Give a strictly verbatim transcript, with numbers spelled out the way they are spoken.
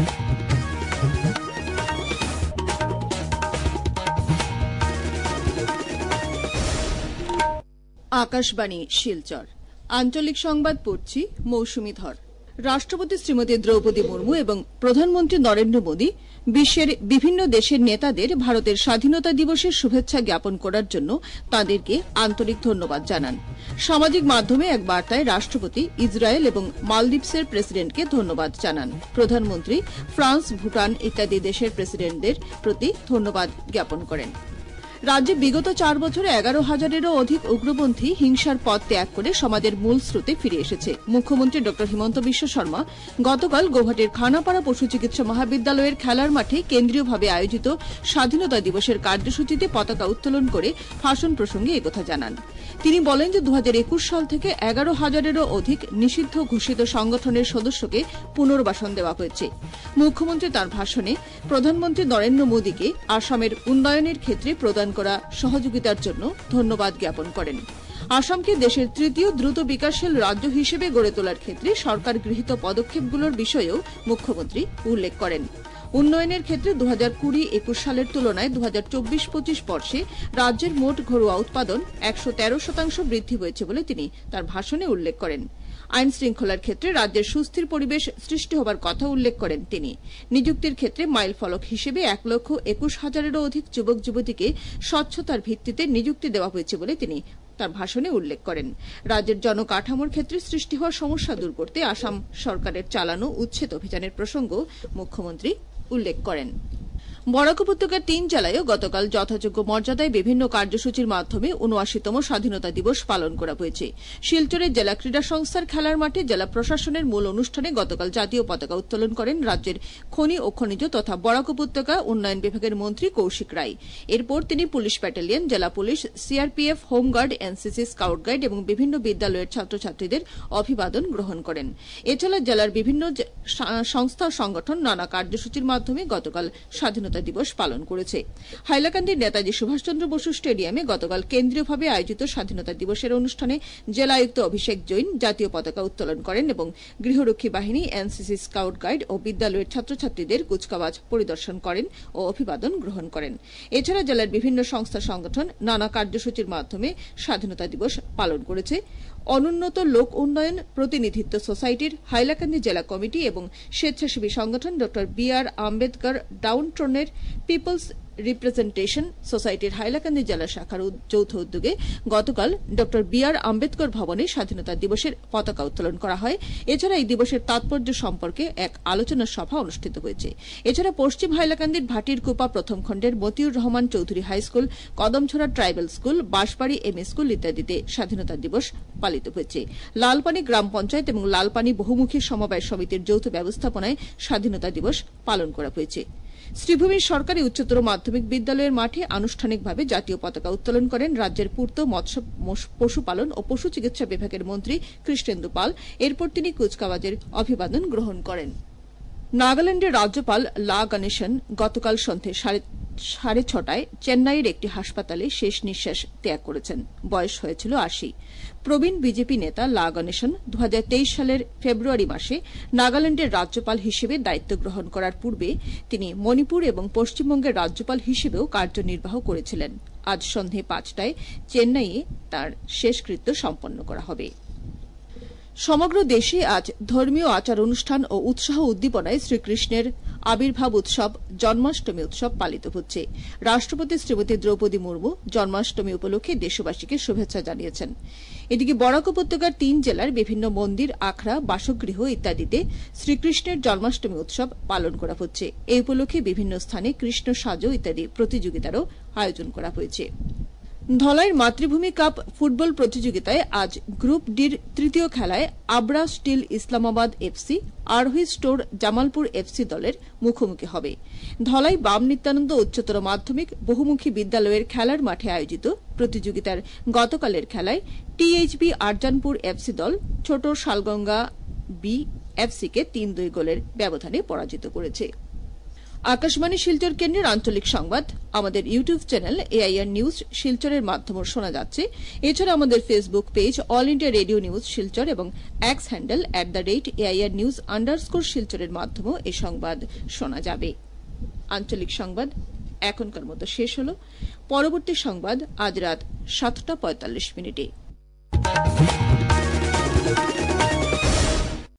আকাশবাণী শিলচর আঞ্চলিক সংবাদ পড়ছি মৌসুমী ধর। রাষ্ট্রপতি শ্রীমতী দ্রৌপদী মুর্মু এবং প্রধানমন্ত্রী নরেন্দ্র মোদী বিশ্বের বিভিন্ন দেশের নেতাদের ভারতের স্বাধীনতা দিবসের শুভেচ্ছা জ্ঞাপন করার জন্য তাঁদেরকে আন্তরিক ধন্যবাদ জানান। সামাজিক মাধ্যমে এক বার্তায় রাষ্ট্রপতি ইসরায়েল এবং মালদ্বীপসের প্রেসিডেন্টকে ধন্যবাদ জানান। প্রধানমন্ত্রী ফ্রান্স, ভুটান ইত্যাদি দেশের প্রেসিডেন্টদের প্রতি ধন্যবাদ জ্ঞাপন করেন। রাজ্যে বিগত চার বছরে এগারো হাজারেরও অধিক উগ্রপন্থী হিংসার পথ ত্যাগ করে সমাজের মূল স্রোতে ফিরে এসেছে। মুখ্যমন্ত্রী ড হিমন্ত বিশ্ব শর্মা গতকাল গৌহাটির খানাপাড়া পশু চিকিৎসা মহাবিদ্যালয়ের খেলার মাঠে কেন্দ্রীয়ভাবে আয়োজিত স্বাধীনতা দিবসের কার্যসূচিতে পতাকা উত্তোলন করে ভাষণ প্রসঙ্গে একথা জানান। তিনি বলেন যে দু হাজার একুশ সাল থেকে এগারো হাজারেরও অধিক নিষিদ্ধ ঘোষিত সংগঠনের সদস্যকে পুনর্বাসন দেওয়া হয়েছে। মুখ্যমন্ত্রী তাঁর ভাষণে প্রধানমন্ত্রী নরেন্দ্র মোদীকে আসামের উন্নয়নের ক্ষেত্রে প্রদান করা সহযোগিতার জন্য ধন্যবাদ জ্ঞাপন করেন। আসামকে দেশের তৃতীয় দ্রুত বিকাশশীল রাজ্য হিসেবে গড়ে তোলার ক্ষেত্রে সরকার গৃহীত পদক্ষেপগুলোর বিষয়েও মুখ্যমন্ত্রী উল্লেখ করেন। উন্নয়নের ক্ষেত্রে দু হাজার কুড়ি একুশ সালের তুলনায় দু হাজার চব্বিশ পঁচিশ বর্ষে রাজ্যের মোট ঘরোয়া উৎপাদন একশো তেরো শতাংশ বৃদ্ধি হয়েছে বলে তিনি তাঁর ভাষণে উল্লেখ করেন। আইন শৃঙ্খলার ক্ষেত্রে রাজ্যের সুস্থির পরিবেশ সৃষ্টি হবার কথা উল্লেখ করেন তিনি। নিযুক্তির ক্ষেত্রে মাইল ফলক হিসেবে এক লক্ষ একুশ হাজারেরও অধিক যুবক যুবতীকে স্বচ্ছতার ভিত্তিতে নিযুক্তি দেওয়া হয়েছে বলে তিনি তার ভাষণে উল্লেখ করেন। রাজ্যের জনকাঠামোর ক্ষেত্রে সৃষ্টি হওয়া সমস্যা দূর করতে আসাম সরকারের চালানো উচ্ছেদ অভিযানের প্রসঙ্গ মুখ্যমন্ত্রী উল্লেখ করেন। বরাক উপত্যকার তিন জেলায়ও গতকাল যথাযোগ্য মর্যাদায় বিভিন্ন কার্যসূচির মাধ্যমে উনআশিতম স্বাধীনতা দিবস পালন করা হয়েছে। শিলচরের জেলা ক্রীড়া সংস্থার খেলার মাঠে জেলা প্রশাসনের মূল অনুষ্ঠানে গতকাল জাতীয় পতাকা উত্তোলন করেন রাজ্যের খনি ও খনিজ তথা বরাক উপত্যকা উন্নয়ন বিভাগের মন্ত্রী কৌশিক রায়। এরপর তিনি পুলিশ ব্যাটালিয়ন, জেলা police, CRPF, home guard, NCC, scout guide এবং বিভিন্ন বিদ্যালয়ের ছাত্রছাত্রীদের অভিবাদন গ্রহণ করেন। এছাড়া জেলার বিভিন্ন সংস্থা ও সংগঠন নানা কার্যসূচির মাধ্যমে গতকাল স্বাধীনতা দিবস পালন করেছে। হাইলাকান্দির নেতাজি সুভাষচন্দ্র বসু স্টেডিয়ামে গতকাল কেন্দ্রীয়ভাবে আয়োজিত স্বাধীনতা দিবসের অনুষ্ঠানে জেলা আয়ুক্ত অভিষেক জৈন জাতীয় পতাকা উত্তোলন করেন এবং গৃহরক্ষী বাহিনী, এনসিসি, স্কাউট গাইড ও বিদ্যালয়ের ছাত্রছাত্রীদের কুচকাওয়াজ পরিদর্শন করেন ও অভিবাদন গ্রহণ করেন। এছাড়া জেলার বিভিন্ন সংস্থা সংগঠন নানা কার্যসূচির মাধ্যমে স্বাধীনতা দিবস পালন করেছে। অনুন্নত লোক উন্নয়ন প্রতিনিধিত্ব সোসাইটির হাইলাকান্দি জেলা কমিটি এবং স্বেচ্ছাসেবী সংগঠন ড বি আর আম্বেদকর ডাউনটাউনের পিপলস রিপ্রেজেন্টেশন সোসাইটির হাইলাকান্দি জেলা শাখার যৌথ উদ্যোগে গতকাল ড বি আর আম্বেদকর ভবনে স্বাধীনতা দিবসের পতাকা উত্তোলন করা হয়। এছাড়া এই দিবসের তাৎপর্য সম্পর্কে এক আলোচনা সভা অনুষ্ঠিত হয়েছে। এছাড়া পশ্চিম হাইলাকান্দির ভাটিরকুপা প্রথম খণ্ডের Motiur Rahman Chowdhury high school, Kadamchhara tribal school, Bansbari M A school ইত্যাদিতে স্বাধীনতা দিবস পালিত হয়েছে। লালপানি গ্রাম পঞ্চায়েত এবং লালপানি বহুমুখী সমবায় সমিতির যৌথ ব্যবস্থাপনায় স্বাধীনতা দিবস পালন করা হয়েছে। শ্রীভূমির সরকারি উচ্চতর মাধ্যমিক বিদ্যালয়ের মাঠে আনুষ্ঠানিকভাবে জাতীয় পতাকা উত্তোলন করেন রাজ্যের পূর্ত, মৎস্য, পশুপালন ও পশু চিকিৎসা বিভাগের মন্ত্রী কৃষ্ণেন্দু পাল। এরপর তিনি কুচকাওয়াজের অভিবাদন গ্রহণ করেন। নাগাল্যান্ডের রাজ্যপাল লা গণেশন গতকাল সন্ধ্যে সাড়ে ছটায় চেন্নাইয়ের একটি হাসপাতালে শেষ নিঃশ্বাস ত্যাগ করেছেন। বয়স হয়েছিল আশি। প্রবীণ বিজেপি নেতা লা গণেশন দু হাজার তেইশ সালের ফেব্রুয়ারি মাসে নাগাল্যান্ডের রাজ্যপাল হিসেবে দায়িত্ব গ্রহণ করার পূর্বে তিনি মণিপুর এবং পশ্চিমবঙ্গের রাজ্যপাল হিসেবেও কার্যনির্বাহ করেছিলেন। আজ সন্ধ্যে পাঁচটায় চেন্নাইয়ে তাঁর শেষকৃত্য সম্পন্ন করা হবে। সমগ্র দেশে আজ ধর্মীয় আচার অনুষ্ঠান ও উৎসাহ উদ্দীপনায় শ্রীকৃষ্ণের আবির্ভাব উৎসব জন্মাষ্টমী উৎসব পালিত হচ্ছে। রাষ্ট্রপতি শ্রীমতী দ্রৌপদী মুর্মু জন্মাষ্টমী উপলক্ষে দেশবাসীকে শুভেচ্ছা জানিয়েছেন। এদিকে বরাক উপত্যকার তিন জেলার বিভিন্ন মন্দির, আখড়া, বাসগৃহ ইত্যাদিতে শ্রীকৃষ্ণের জন্মাষ্টমী উৎসব পালন করা হচ্ছে। এই উপলক্ষে বিভিন্ন স্থানে কৃষ্ণ সাজো ইত্যাদি প্রতিযোগিতারও আয়োজন করা হয়েছে। ধলাইয়ের মাতৃভূমি কাপ ফুটবল প্রতিযোগিতায় আজ গ্রুপ ডির তৃতীয় খেলায় Abra steel Islamabad FC Arohi store Jamalpur FC দলের মুখোমুখি হবে। ধলাই বাম নিত্যানন্দ উচ্চতর মাধ্যমিক বহুমুখী বিদ্যালয়ের খেলার মাঠে আয়োজিত প্রতিযোগিতার গতকালের খেলায় টিএইচবি আরজানপুর এফসি দল ছোট শালগঙ্গা বি এফসিকে তিন দুই গোলের ব্যবধানে পরাজিত করেছে। আকাশবাণী শিলচর কেন্দ্রের আঞ্চলিক সংবাদ আমাদের ইউটিউব চ্যানেল এআইআর নিউজ শিলচরের মাধ্যমে শোনা যাচ্ছে। এছাড়া আমাদের Facebook page all India radio news Silchar এবং X handle at the rate AIR news underscore শিলচরের মাধ্যমেও এই সংবাদ শোনা যাবে। আঞ্চলিক সংবাদ এখনকার মতো শেষ হল। পরবর্তী সংবাদ আজ রাত সাতটা পঁয়তাল্লিশ মিনিটে।